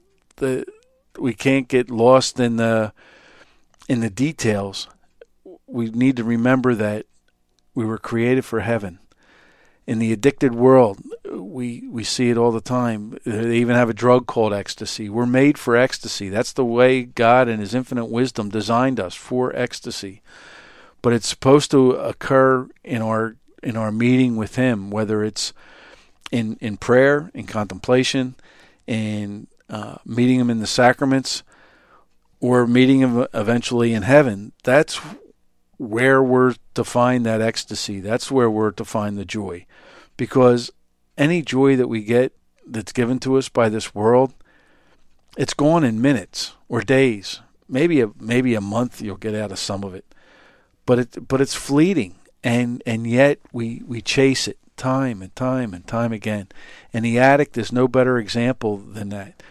we can't get lost in the details. We need to remember that we were created for heaven. In the addicted world, we see it all the time. They even have a drug called ecstasy. We're made for ecstasy. That's the way God in his infinite wisdom designed us, for ecstasy. But it's supposed to occur in our meeting with him, whether it's in prayer, in contemplation, in meeting him in the sacraments, or meeting him eventually in heaven. That's where we're to find that ecstasy. That's where we're to find the joy. Because any joy that we get that's given to us by this world, it's gone in minutes or days. Maybe a month you'll get out of some of it. But it's fleeting, and yet we chase it time and time and time again. And the addict is no better example than that.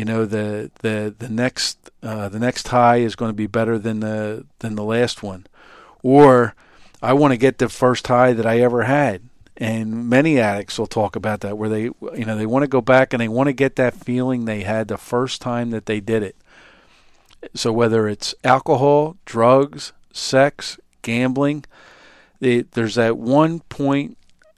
The next high is going to be better than the last one. Or I want to get the first high that I ever had. And many addicts will talk about that, where they want to go back and they want to get that feeling they had the first time that they did it. So whether it's alcohol, drugs, sex, gambling, there's that one point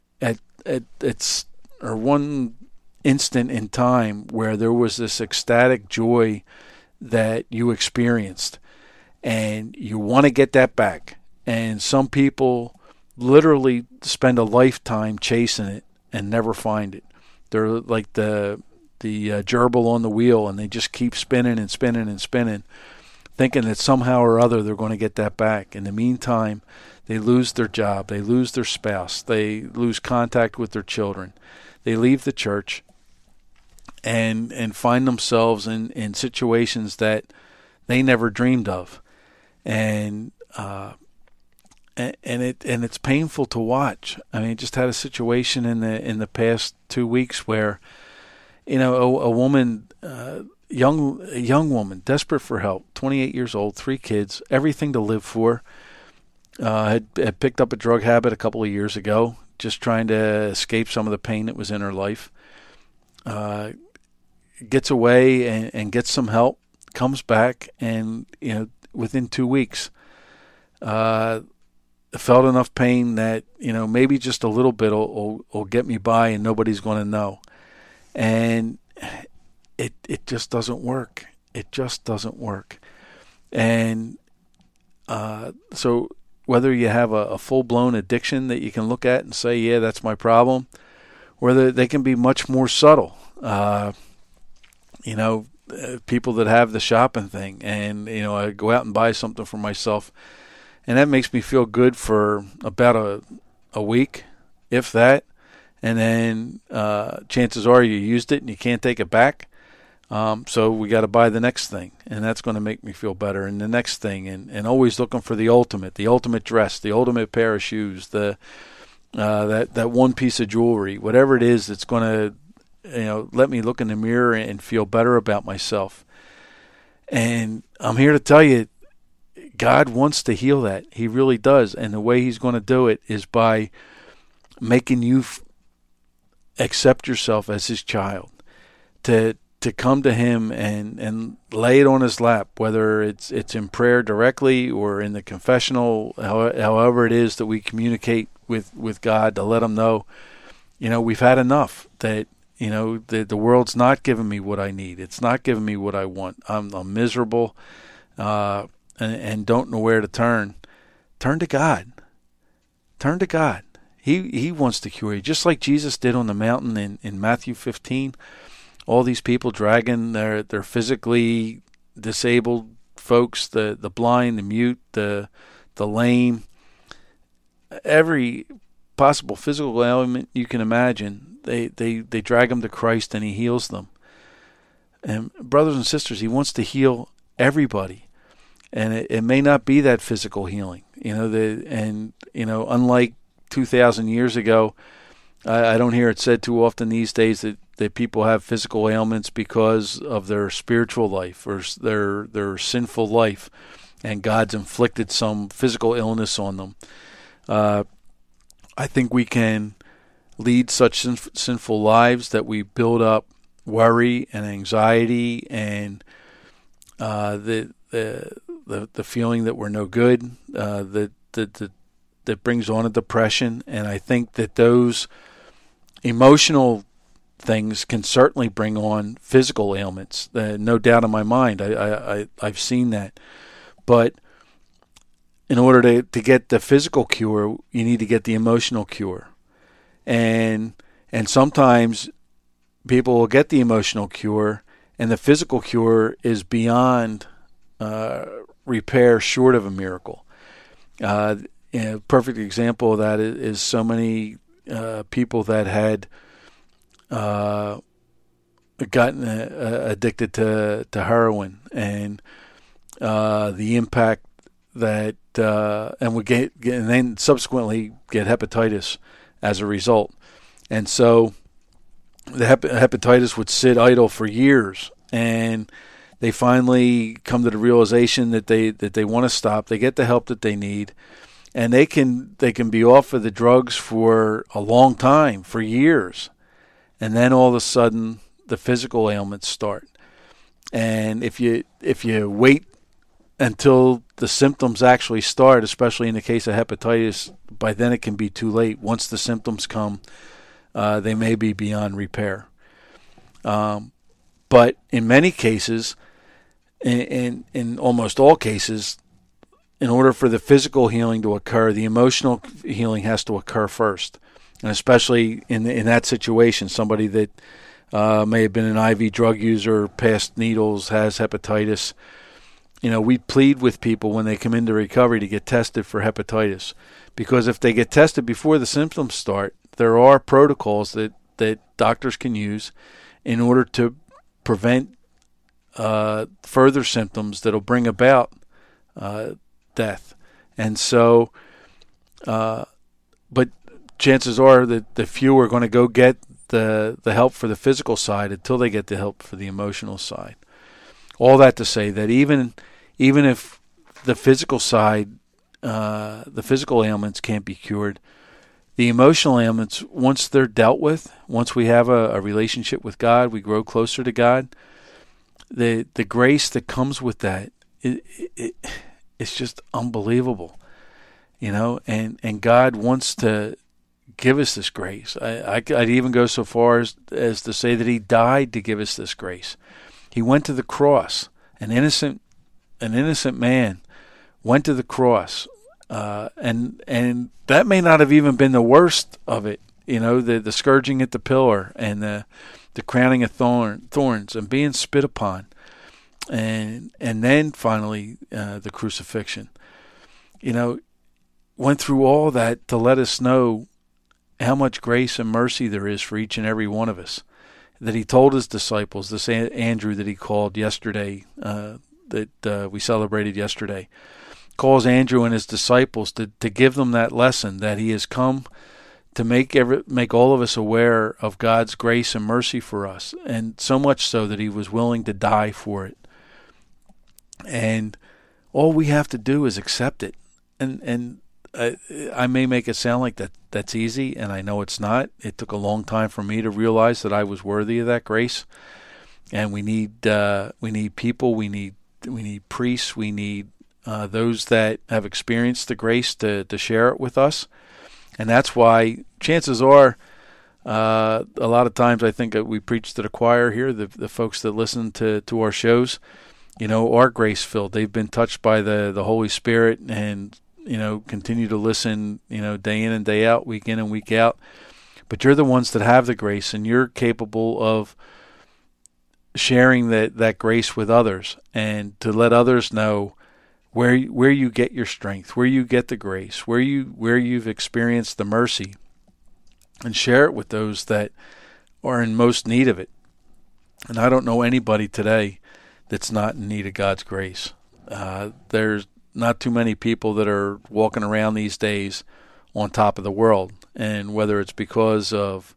or one instant in time where there was this ecstatic joy that you experienced, and you want to get that back. And some people literally spend a lifetime chasing it and never find it. They're like the gerbil on the wheel, and they just keep spinning and spinning and spinning, thinking that somehow or other they're going to get that back. In the meantime, they lose their job, they lose their spouse, they lose contact with their children, they leave the church, and find themselves in situations that they never dreamed of, and it's painful to watch. I mean, just had a situation in the past 2 weeks where, a woman, a young woman, desperate for help, 28 years old, 3 kids, everything to live for, had picked up a drug habit a couple of years ago, just trying to escape some of the pain that was in her life. Gets away and gets some help, comes back, and within 2 weeks, felt enough pain that maybe just a little bit will get me by, and nobody's going to know. And it just doesn't work. It just doesn't work. And so whether you have a full-blown addiction that you can look at and say, yeah, that's my problem, or they can be much more subtle. People that have the shopping thing, and I go out and buy something for myself, and that makes me feel good for about a week, if that, and then chances are you used it and you can't take it back. So we got to buy the next thing, and that's going to make me feel better, and the next thing, and always looking for the ultimate dress, the ultimate pair of shoes, that one piece of jewelry, whatever it is that's going to let me look in the mirror and feel better about myself. And I'm here to tell you, God wants to heal that. He really does. And the way he's going to do it is by making you accept yourself as his child, to come to him and lay it on his lap, whether it's in prayer directly or in the confessional, however it is that we communicate with God, to let him know, we've had enough, that the world's not giving me what I need. It's not giving me what I want. I'm miserable, and don't know where to turn. Turn to God. Turn to God. He wants to cure you, just like Jesus did on the mountain in Matthew 15. all these people dragging their physically disabled folks, the blind, the mute, the lame, every possible physical ailment you can imagine, they drag them to Christ and He heals them. And brothers and sisters, He wants to heal everybody, and it may not be that physical healing, unlike 2,000 years ago, I don't hear it said too often these days that people have physical ailments because of their spiritual life or their sinful life, and God's inflicted some physical illness on them. I think we can lead such sinful lives that we build up worry and anxiety and the feeling that we're no good, that brings on a depression. And I think that those emotional things can certainly bring on physical ailments. No doubt in my mind. I've seen that. But in order to get the physical cure, you need to get the emotional cure. And sometimes people will get the emotional cure, and the physical cure is beyond repair, short of a miracle. A perfect example of that is so many people that had gotten addicted to heroin, and the impact that and would get and then subsequently get hepatitis as a result. And so the hepatitis would sit idle for years, and they finally come to the realization that they want to stop. They get the help that they need, and they can be off of the drugs for a long time, for years. And then all of a sudden the physical ailments start. And if you wait until the symptoms actually start, especially in the case of hepatitis, by then it can be too late. Once the symptoms come, they may be beyond repair. But in many cases, in almost all cases, in order for the physical healing to occur, the emotional healing has to occur first. And especially in that situation, somebody that may have been an IV drug user, passed needles, has hepatitis. We plead with people when they come into recovery to get tested for hepatitis, because if they get tested before the symptoms start, there are protocols that doctors can use in order to prevent further symptoms that'll bring about death. And so, but chances are that the few are going to go get the help for the physical side until they get the help for the emotional side. All that to say that even if the physical side, the physical ailments can't be cured, the emotional ailments, once they're dealt with, once we have a relationship with God, we grow closer to God, the grace that comes with that, it's just unbelievable, and God wants to give us this grace. I'd even go so far as to say that He died to give us this grace. He went to the cross. An innocent man went to the cross, and that may not have even been the worst of it. The scourging at the pillar and the crowning of thorns and being spit upon, and then finally the crucifixion. Went through all that to let us know how much grace and mercy there is for each and every one of us. That He told His disciples, this Andrew that He called yesterday, that we celebrated yesterday, calls Andrew and his disciples to give them that lesson, that He has come to make all of us aware of God's grace and mercy for us, and so much so that He was willing to die for it. And all we have to do is accept it. And I may make it sound like that's easy, and I know it's not. It took a long time for me to realize that I was worthy of that grace. And we need people, we need priests, we need those that have experienced the grace to share it with us. And that's why chances are, a lot of times I think that we preach to the choir here, the folks that listen to our shows, are grace filled. They've been touched by the Holy Spirit, and continue to listen, day in and day out, week in and week out. But you're the ones that have the grace, and you're capable of sharing that grace with others, and to let others know where you get your strength, where you get the grace, where you've experienced the mercy, and share it with those that are in most need of it. And I don't know anybody today that's not in need of God's grace. There's not too many people that are walking around these days on top of the world, and whether it's because of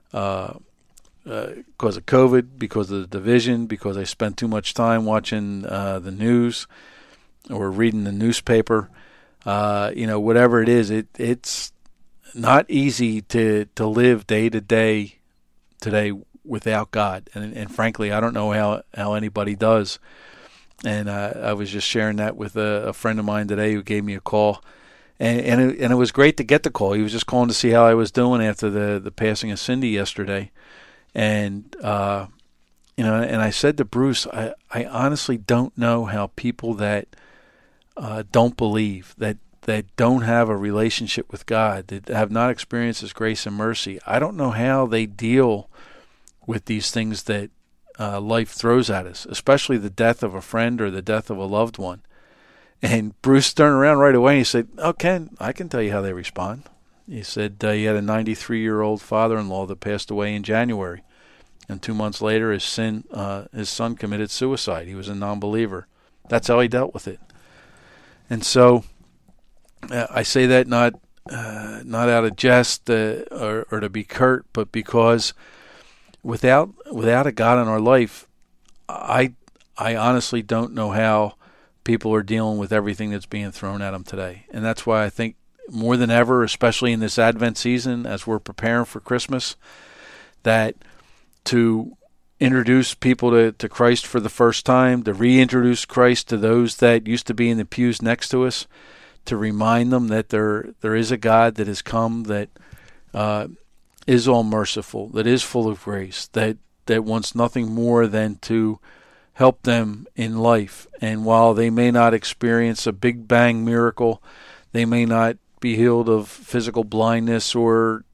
COVID, because of the division, because they spend too much time watching the news or reading the newspaper, whatever it is, it's not easy to live day to day today without God. And frankly, I don't know how anybody does. And I was just sharing that with a friend of mine today who gave me a call. And it was great to get the call. He was just calling to see how I was doing after the passing of Cindy yesterday. And, and I said to Bruce, I honestly don't know how people that don't believe, that don't have a relationship with God, that have not experienced His grace and mercy, I don't know how they deal with these things that life throws at us, especially the death of a friend or the death of a loved one. And Bruce turned around right away and he said, "Oh, Ken, I can tell you how they respond." He said he had a 93-year-old father-in-law that passed away in January. And 2 months later, his son committed suicide. He was a non-believer. That's how he dealt with it. And so I say that not out of jest or to be curt, but because without a God in our life, I honestly don't know how people are dealing with everything that's being thrown at them today. And that's why I think more than ever, especially in this Advent season, as we're preparing for Christmas, that to introduce people to Christ for the first time, to reintroduce Christ to those that used to be in the pews next to us, to remind them that there is a God that has come, that is all merciful, that is full of grace, that wants nothing more than to help them in life. And while they may not experience a big bang miracle, they may not be healed of physical blindness or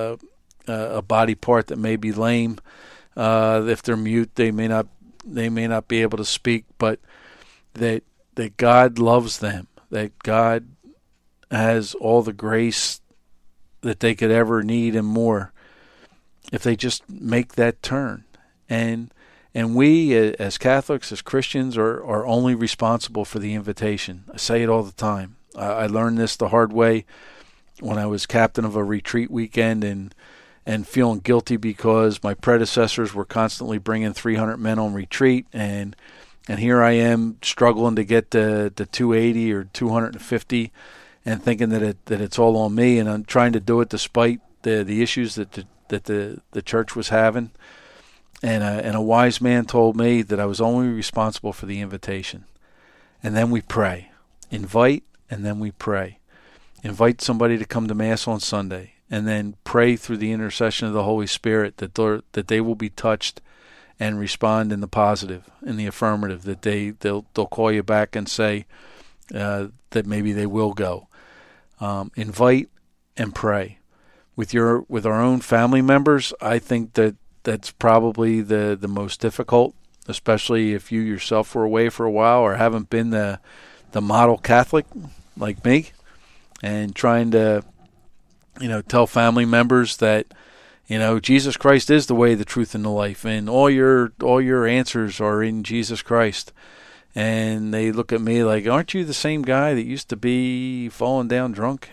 a body part that may be lame. If they're mute, they may not be able to speak, but that God loves them, that God has all the grace that they could ever need and more, if they just make that turn. And we, as Catholics, as Christians, are only responsible for the invitation. I say it all the time. I learned this the hard way when I was captain of a retreat weekend and feeling guilty because my predecessors were constantly bringing 300 men on retreat, and here I am struggling to get the 280 or 250, and thinking that it's all on me, and I'm trying to do it despite the issues that the church was having. And a wise man told me that I was only responsible for the invitation. And then we pray. Invite, and then we pray. Invite somebody to come to Mass on Sunday, and then pray through the intercession of the Holy Spirit that they will be touched and respond in the positive, in the affirmative, that they'll call you back and say that maybe they will go. Invite and pray. With our own family members, I think that's probably the most difficult, especially if you yourself were away for a while or haven't been the model Catholic like me, and trying to tell family members that Jesus Christ is the way, the truth, and the life, and all your answers are in Jesus Christ. And they look at me like, "Aren't you the same guy that used to be falling down drunk?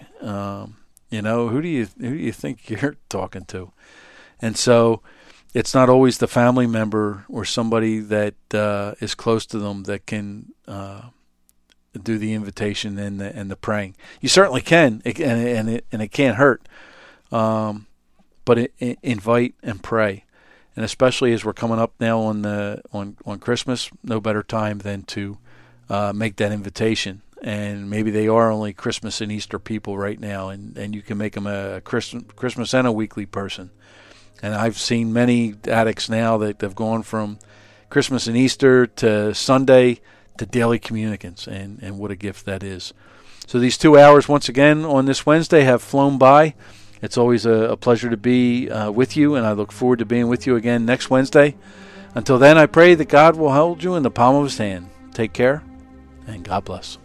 Who do you think you're talking to?" And so it's not always the family member or somebody that is close to them that can do the invitation and the praying. You certainly can, and it can't hurt. But invite and pray, and especially as we're coming up now on Christmas, no better time than to make that invitation. And maybe they are only Christmas and Easter people right now, and you can make them a Christmas and a weekly person. And I've seen many addicts now that have gone from Christmas and Easter to Sunday to daily communicants, and what a gift that is. So these 2 hours, once again, on this Wednesday have flown by. It's always a pleasure to be with you, and I look forward to being with you again next Wednesday Until then, I pray that God will hold you in the palm of his hand. Take care, and God bless.